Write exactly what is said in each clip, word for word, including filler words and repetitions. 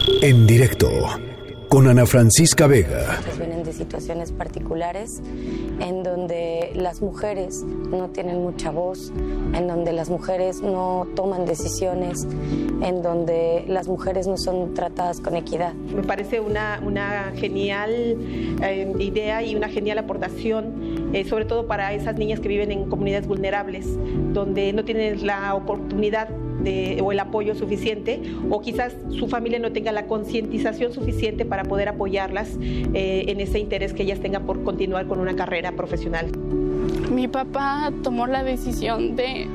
En directo con Ana Francisca Vega. Vienen de situaciones particulares en donde las mujeres no tienen mucha voz, en donde las mujeres no toman decisiones, en donde las mujeres no son tratadas con equidad. Me parece una, una genial eh, idea y una genial aportación, eh, sobre todo para esas niñas que viven en comunidades vulnerables, donde no tienen la oportunidad De, o el apoyo suficiente, o quizás su familia no tenga la concientización suficiente para poder apoyarlas eh, en ese interés que ellas tengan por continuar con una carrera profesional. Mi papá tomó la decisión de,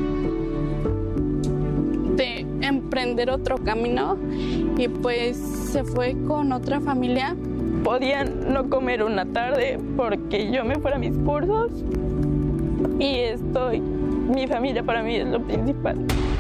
de emprender otro camino y pues se fue con otra familia. Podían no comer una tarde porque yo me fuera a mis cursos y estoy, mi familia para mí es lo principal.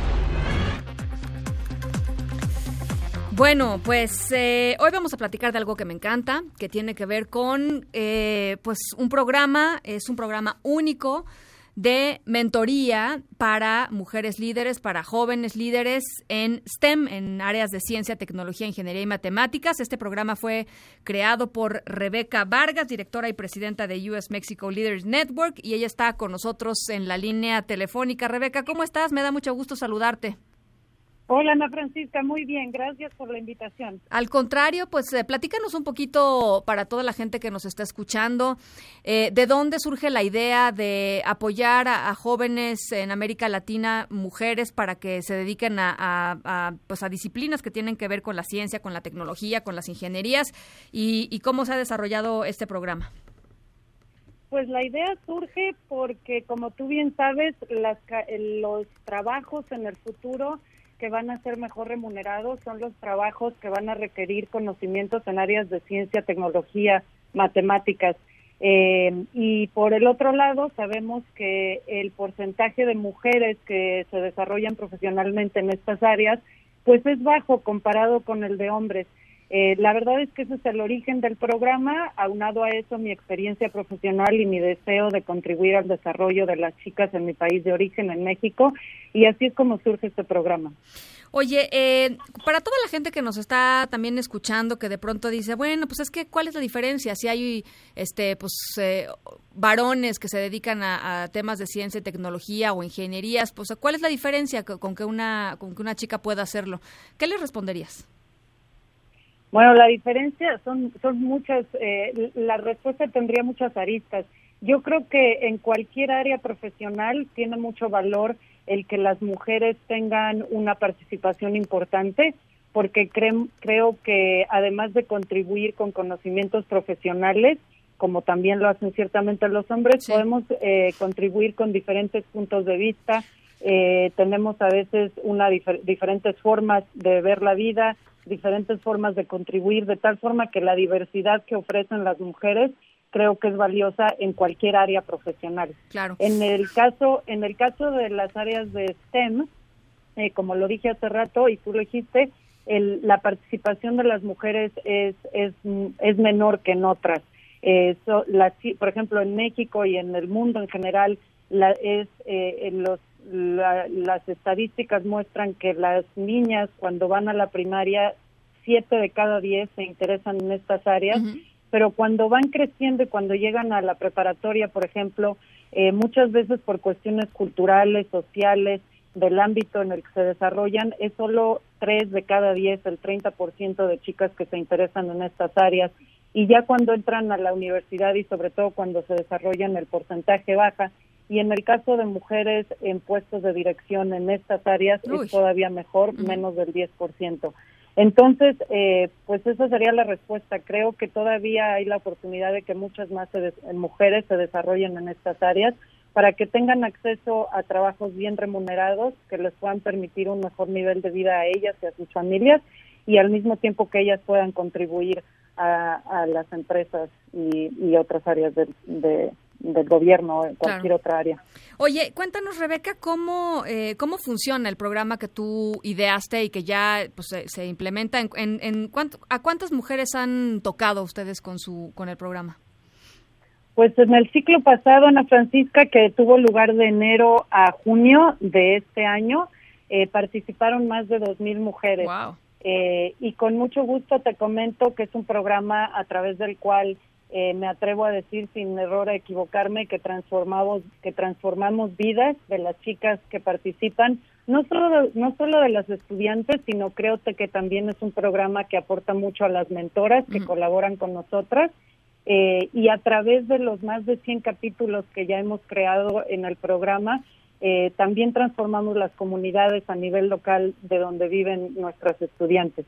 Bueno, pues eh, hoy vamos a platicar de algo que me encanta, que tiene que ver con eh, pues un programa, es un programa único de mentoría para mujeres líderes, para jóvenes líderes en STEM, en áreas de ciencia, tecnología, ingeniería y matemáticas. Este programa fue creado por Rebeca Vargas, directora y presidenta de U S Mexico Leaders Network, y ella está con nosotros en la línea telefónica. Rebeca, ¿cómo estás? Me da mucho gusto saludarte. Hola, Ana Francisca, muy bien, gracias por la invitación. Al contrario, pues eh, platícanos un poquito para toda la gente que nos está escuchando, eh, ¿de dónde surge la idea de apoyar a, a jóvenes en América Latina, mujeres, para que se dediquen a, a, a, pues a disciplinas que tienen que ver con la ciencia, con la tecnología, con las ingenierías, y, y cómo se ha desarrollado este programa? Pues la idea surge porque, como tú bien sabes, las, los trabajos en el futuro que van a ser mejor remunerados son los trabajos que van a requerir conocimientos en áreas de ciencia, tecnología, matemáticas. Eh, y por el otro lado, sabemos que el porcentaje de mujeres que se desarrollan profesionalmente en estas áreas, pues es bajo comparado con el de hombres. Eh, la verdad es que ese es el origen del programa. Aunado a eso, mi experiencia profesional y mi deseo de contribuir al desarrollo de las chicas en mi país de origen, en México, y así es como surge este programa. Oye, eh, para toda la gente que nos está también escuchando, que de pronto dice, bueno, pues es que, ¿cuál es la diferencia? Si hay este, pues, eh, varones que se dedican a, a temas de ciencia y tecnología o ingenierías, pues, ¿cuál es la diferencia con que una, con que una chica pueda hacerlo? ¿Qué le responderías? Bueno, la diferencia son son muchas, eh, la respuesta tendría muchas aristas. Yo creo que en cualquier área profesional tiene mucho valor el que las mujeres tengan una participación importante, porque creo, creo que además de contribuir con conocimientos profesionales, como también lo hacen ciertamente los hombres, sí, podemos eh, contribuir con diferentes puntos de vista, eh, tenemos a veces una difer- diferentes formas de ver la vida, diferentes formas de contribuir, de tal forma que la diversidad que ofrecen las mujeres creo que es valiosa en cualquier área profesional. Claro. En el caso, en el caso de las áreas de STEM, eh, como lo dije hace rato y tú lo dijiste, el, la participación de las mujeres es es es menor que en otras. Eh, so, la, por ejemplo, en México y en el mundo en general, la, es eh, en los La, las estadísticas muestran que las niñas cuando van a la primaria, siete de cada diez se interesan en estas áreas, uh-huh. pero cuando van creciendo y cuando llegan a la preparatoria, por ejemplo, eh, muchas veces por cuestiones culturales, sociales, del ámbito en el que se desarrollan, es solo tres de cada diez, el treinta por ciento de chicas que se interesan en estas áreas, y ya cuando entran a la universidad y sobre todo cuando se desarrollan, el porcentaje baja. Y en el caso de mujeres en puestos de dirección en estas áreas Uy. es todavía mejor, uh-huh. menos del diez por ciento. Entonces, eh, pues esa sería la respuesta. Creo que todavía hay la oportunidad de que muchas más se des- mujeres se desarrollen en estas áreas para que tengan acceso a trabajos bien remunerados que les puedan permitir un mejor nivel de vida a ellas y a sus familias, y al mismo tiempo que ellas puedan contribuir a, a las empresas y, y otras áreas de, de del gobierno o en cualquier claro. otra área. Oye, cuéntanos, Rebeca, cómo eh, cómo funciona el programa que tú ideaste y que ya pues, se, se implementa. En, en, en cuánto, ¿A cuántas mujeres han tocado ustedes con su con el programa? Pues en el ciclo pasado, Ana Francisca, que tuvo lugar de enero a junio de este año, eh, participaron más de dos mil mujeres. Wow. Eh, y con mucho gusto te comento que es un programa a través del cual eh, me atrevo a decir sin error a equivocarme que transformamos que transformamos vidas de las chicas que participan, no solo de, no solo de las estudiantes, sino creo que también es un programa que aporta mucho a las mentoras que uh-huh. colaboran con nosotras. Eh, y a través de los más de cien capítulos que ya hemos creado en el programa, eh, también transformamos las comunidades a nivel local de donde viven nuestras estudiantes.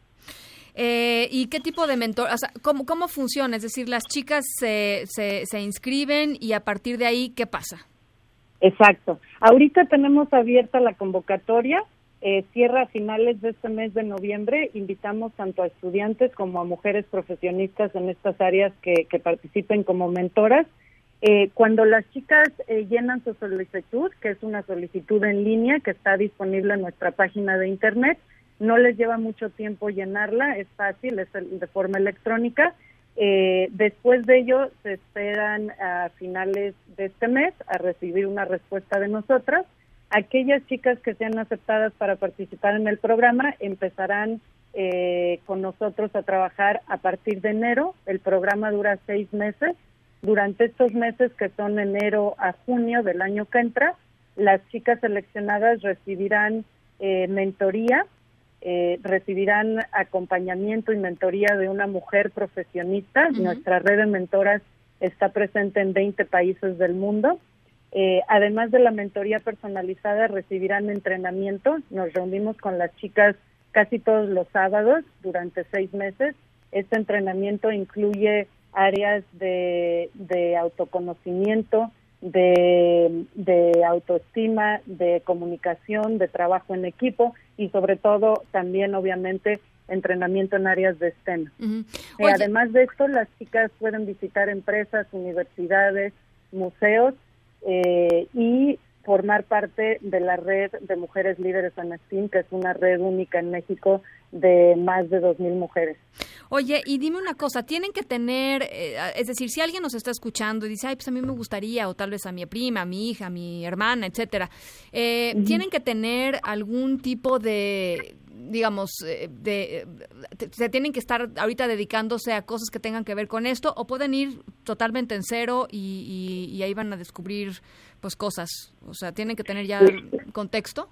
Eh, ¿Y qué tipo de mentor, o sea, cómo, cómo funciona? Es decir, las chicas se, se, se inscriben y a partir de ahí, ¿qué pasa? Exacto. Ahorita tenemos abierta la convocatoria. Eh, cierra a finales de este mes de noviembre. Invitamos tanto a estudiantes como a mujeres profesionistas en estas áreas que, que participen como mentoras. Eh, cuando las chicas eh, llenan su solicitud, que es una solicitud en línea que está disponible en nuestra página de internet, no les lleva mucho tiempo llenarla, es fácil, es de forma electrónica. Eh, después de ello, se esperan a finales de este mes a recibir una respuesta de nosotras. Aquellas chicas que sean aceptadas para participar en el programa empezarán eh, con nosotros a trabajar a partir de enero. El programa dura seis meses. Durante estos meses, que son enero a junio del año que entra, las chicas seleccionadas recibirán eh, mentoría, eh, recibirán acompañamiento y mentoría de una mujer profesionista. Uh-huh. Nuestra red de mentoras está presente en veinte países del mundo. Eh, además de la mentoría personalizada, recibirán entrenamiento. Nos reunimos con las chicas casi todos los sábados durante seis meses. Este entrenamiento incluye áreas de, de autoconocimiento, de, de autoestima, de comunicación, de trabajo en equipo y sobre todo también, obviamente, entrenamiento en áreas de STEM. Uh-huh. Eh, además de esto, las chicas pueden visitar empresas, universidades, museos, Eh, y formar parte de la red de mujeres líderes en STEAM, que es una red única en México de más de dos mil mujeres. Oye, y dime una cosa, tienen que tener, eh, es decir, si alguien nos está escuchando y dice, ay, pues a mí me gustaría, o tal vez a mi prima, a mi hija, a mi hermana, etcétera, eh, uh-huh. ¿tienen que tener algún tipo de, digamos, de, de, se tienen que estar ahorita dedicándose a cosas que tengan que ver con esto, o pueden ir totalmente en cero y, y, y ahí van a descubrir pues cosas? O sea, ¿tienen que tener ya contexto?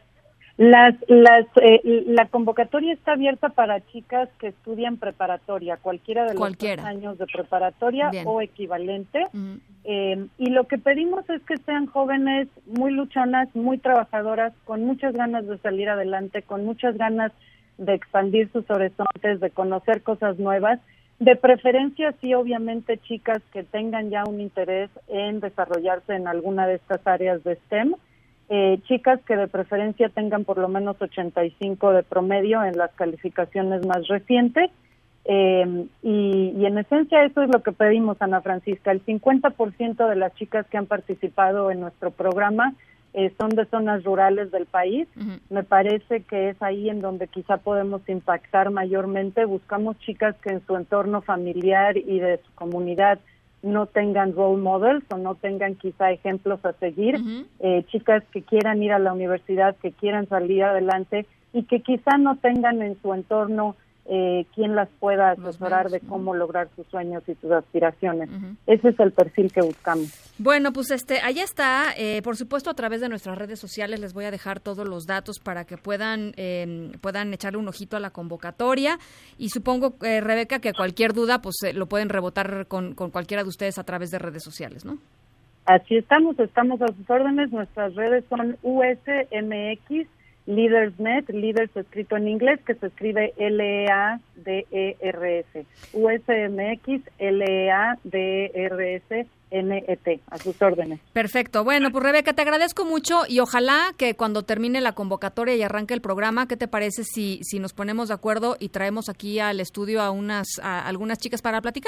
Las, las, eh, la convocatoria está abierta para chicas que estudian preparatoria, cualquiera de los cualquiera. dos años de preparatoria Bien. O equivalente. Uh-huh. Eh, y lo que pedimos es que sean jóvenes muy luchonas, muy trabajadoras, con muchas ganas de salir adelante, con muchas ganas de expandir sus horizontes, de conocer cosas nuevas. De preferencia, sí, obviamente, chicas que tengan ya un interés en desarrollarse en alguna de estas áreas de STEM. Eh, chicas que de preferencia tengan por lo menos ochenta y cinco de promedio en las calificaciones más recientes. Eh, y, y en esencia eso es lo que pedimos, Ana Francisca. El cincuenta por ciento de las chicas que han participado en nuestro programa eh, son de zonas rurales del país. Uh-huh. Me parece que es ahí en donde quizá podemos impactar mayormente. Buscamos chicas que en su entorno familiar y de su comunidad no tengan role models o no tengan quizá ejemplos a seguir, uh-huh. eh, chicas que quieran ir a la universidad, que quieran salir adelante y que quizá no tengan en su entorno eh, quien las pueda asesorar de cómo lograr sus sueños y sus aspiraciones. Uh-huh. Ese es el perfil que buscamos. Bueno, pues este, allá está. Eh, por supuesto, a través de nuestras redes sociales les voy a dejar todos los datos para que puedan eh, puedan echarle un ojito a la convocatoria. Y supongo, eh, Rebeca, que cualquier duda pues eh, lo pueden rebotar con, con cualquiera de ustedes a través de redes sociales, ¿no? Así estamos, estamos a sus órdenes. Nuestras redes son U S M X LeadersNet, Leaders escrito en inglés, que se escribe L E A D E R S. U S M X L E A D E R S N E T, a sus órdenes. Perfecto. Bueno, pues Rebeca, te agradezco mucho y ojalá que cuando termine la convocatoria y arranque el programa, ¿qué te parece si, si nos ponemos de acuerdo y traemos aquí al estudio a unas a algunas chicas para platicar?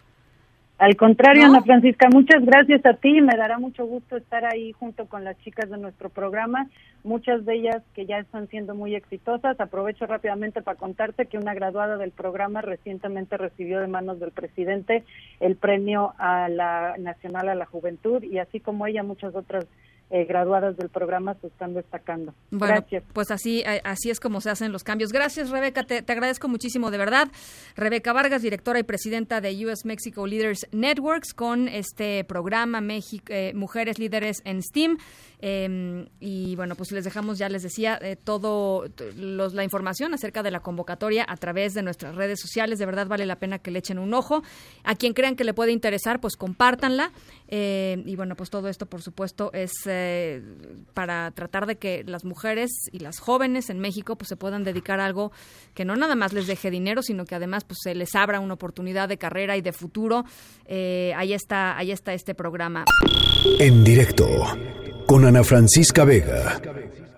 Al contrario, ¿no? ¿No? Ana Francisca, muchas gracias a ti. Me dará mucho gusto estar ahí junto con las chicas de nuestro programa, muchas de ellas que ya están siendo muy exitosas. Aprovecho rápidamente para contarte que una graduada del programa recientemente recibió de manos del presidente el premio a la Nacional a la Juventud, y así como ella, muchas otras eh, graduadas del programa se están destacando. Bueno, Gracias. Pues así así es como se hacen los cambios. Gracias, Rebeca, te, te agradezco muchísimo, de verdad. Rebeca Vargas, directora y presidenta de U S Mexico Leaders Networks, con este programa México, eh, Mujeres Líderes en STEAM. Eh, y bueno, pues les dejamos, ya les decía, eh, todo los, la información acerca de la convocatoria a través de nuestras redes sociales. De verdad vale la pena que le echen un ojo. A quien crean que le puede interesar, pues compártanla. Eh, y bueno, pues todo esto, por supuesto, es eh, para tratar de que las mujeres y las jóvenes en México pues se puedan dedicar a algo que no nada más les deje dinero, sino que además pues se les abra una oportunidad de carrera y de futuro. Eh, ahí está, ahí está este programa. En directo con Ana Francisca Vega.